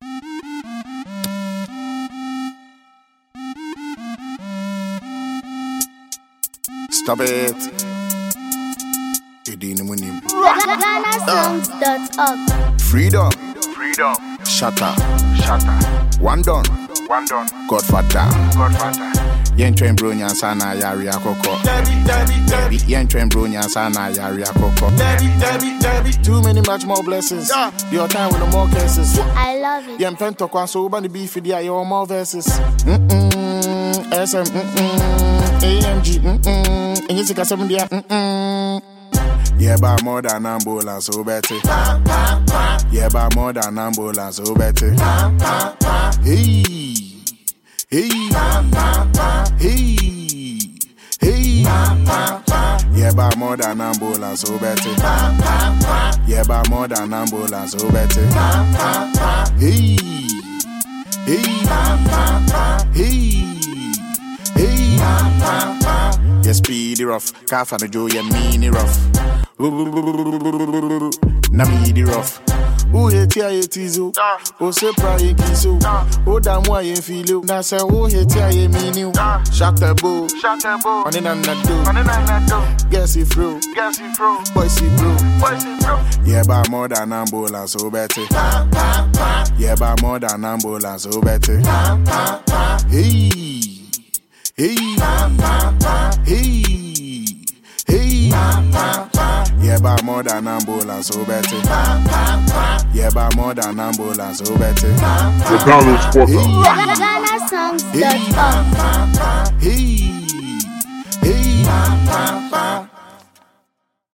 Stop it. GhanaSongs.org. Freedom. Freedom. Shatter. Shatter. One done. One done. Godfather. Godfather. Yen train bro nyansana yari akoko. Debbie. Yen train bro nyansana yari akoko. Debbie. Too many much more blessings. Your time with no more cases. I love it. Yen pento kwa so bani beef dia your more verses. SM AMG and you see 7 dia Yeah, by more than ambulance, so better. Yeah, by more than ambulance, so better. Hey. Yeah, by more than ambulance, so better. Yeah, by more than ambulance, so better. Hey. Yeah, speedy rough, calf and the Joe, yeah, meany rough. Na meany rough. Who hate ya, hate you? Oh, say, pray, kiss you. Oh, damn, why you feel you? Now, say, who hate ya, you mean you? Shut the bow. On in and do. Guess if through. Boys, see, bro. Yeah, by more than ambulance, so better. Yeah, by more than ambulance, so better. Hey. Yeah, by more than ambulance, so better. Yeah, by more than ambulance, so better. The Balance Portal. GhanaSongs.org. Hey.